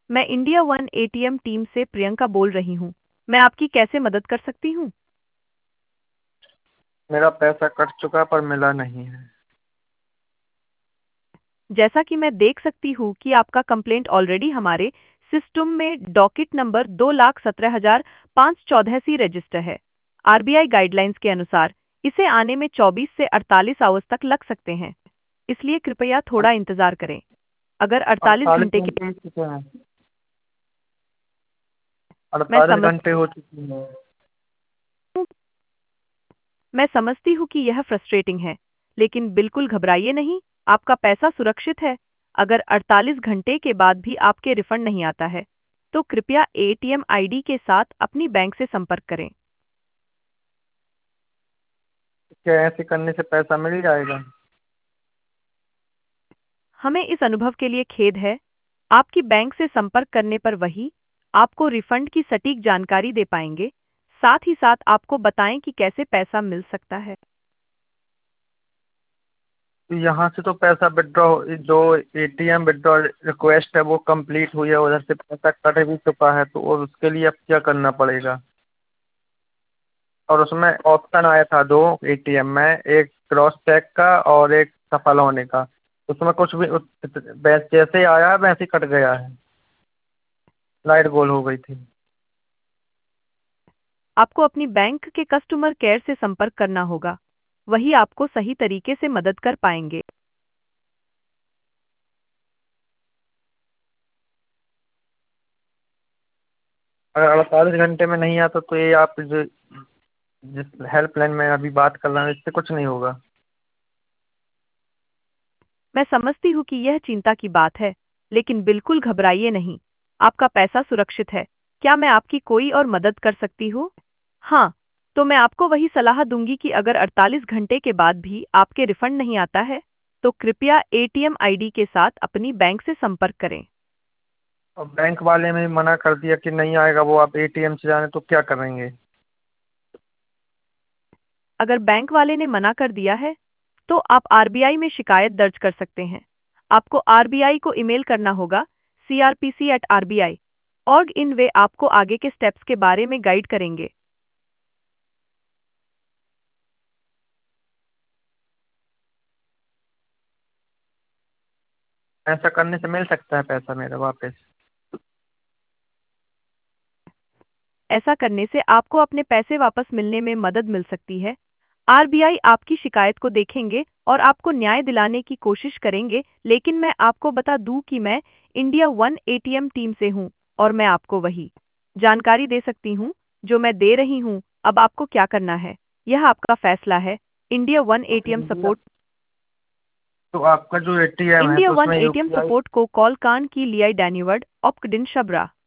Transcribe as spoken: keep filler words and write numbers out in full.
मैं India one ATM team से प्रियंका बोल रही हूँ। मैं आपकी कैसे मदद कर सकती हूँ? मेरा पैसा कट चुका पर मिला नहीं है। जैसा कि मैं देख सकती हूँ कि आपका कंप्लेंट ऑलरेडी हमारे सिस्टम में डॉकेट नंबर दो लाख सत्रह हजार पाँच चौदह सी रजिस्टर है। आरबीआई गाइडलाइंस के अनुसार इसे आने में चौबीस से अड़तालीस आवर्स तक लग सकते हैं, इसलिए कृपया थोड़ा इंतजार करें। अगर अड़तालीस अड़तालीस घंटे के घंटे हो चुके हैं। मैं अड़तालीस समझ घंटे हो चुके हैं। मैं समझती हूँ कि यह फ्रस्ट्रेटिंग है, लेकिन बिल्कुल घबराइए नहीं, आपका पैसा सुरक्षित है। अगर अड़तालीस घंटे के बाद भी आपके रिफंड नहीं आता है, तो कृपया एटीएम आईडी के साथ अपनी बैंक से संपर्क करें। क्या ऐसे करने से पैसा मिल जाएगा? हमें इस अनुभव के लिए खेद है। आपकी बैंक से संपर्क करने पर वही आपको रिफंड की सटीक जानकारी दे पाएंगे, साथ ही साथ आपको बताएं कि कैसे पैसा मिल सकता है। तो यहाँ से तो पैसा विड्रॉ, जो एटीएम विड्रॉ रिक्वेस्ट है वो कंप्लीट हुई है, उधर से पैसा कट भी चुका है, तो और उसके लिए अब क्या करना पड़ेगा? और उसमें ऑप्शन आया था दो एटीएम में, एक क्रॉस चेक का और एक सफल होने का। उसमें कुछ भी उस, वैसे जैसे आया वैसे ही कट गया है, लाइट गोल हो गई थी। आपको अपनी बैंक के कस्टमर केयर से संपर्क करना होगा, वही आपको सही तरीके से मदद कर पाएंगे। अगर अड़तालीस घंटे में नहीं आता तो ये आप जो जिस हेल्पलाइन में अभी बात कर रहे हैं इससे कुछ नहीं होगा? मैं समझती हूँ कि यह चिंता की बात है, लेकिन बिल्कुल घबराइए नहीं, आपका पैसा सुरक्षित है। क्या मैं आपकी कोई और मदद कर सकती हूँ? हाँ, तो मैं आपको वही सलाह दूंगी कि अगर अड़तालीस घंटे के बाद भी आपके रिफंड नहीं आता है, तो कृपया एटीएम आईडी के साथ अपनी बैंक से संपर्क करें। और बैंक वाले ने मना कर दिया कि नहीं आएगा, वो आप एटीएम से जाने तो क्या करेंगे? अगर बैंक वाले ने मना कर दिया है, तो आप आरबीआई में शिकायत दर्ज कर सकते हैं। आपको आरबीआई को ईमेल करना होगा, C R P C at R B I org in. वे आपको आगे के स्टेप्स के बारे में गाइड करेंगे। ऐसा करने से मिल सकता है पैसा मेरा वापस? ऐसा करने से आपको अपने पैसे वापस मिलने में मदद मिल सकती है। आरबीआई आपकी शिकायत को देखेंगे और आपको न्याय दिलाने की कोशिश करेंगे, लेकिन मैं आपको बता दूं कि मैं इंडिया वन एटीएम टीम से हूं और मैं आपको वही जानकारी दे सकती हूं जो मैं दे रही हूं। अब आपको क्या करना है, यह आपका फैसला है। इंडिया वन तो फिर एटीएम इंडिया, सपोर्ट तो आपका जो एटीएम है इंडिया तो वन उसमें एटीएम यूपीआई। सपोर्ट को कॉल कान की लियाई डैन्यूवर्ड ऑप्कडिन शबरा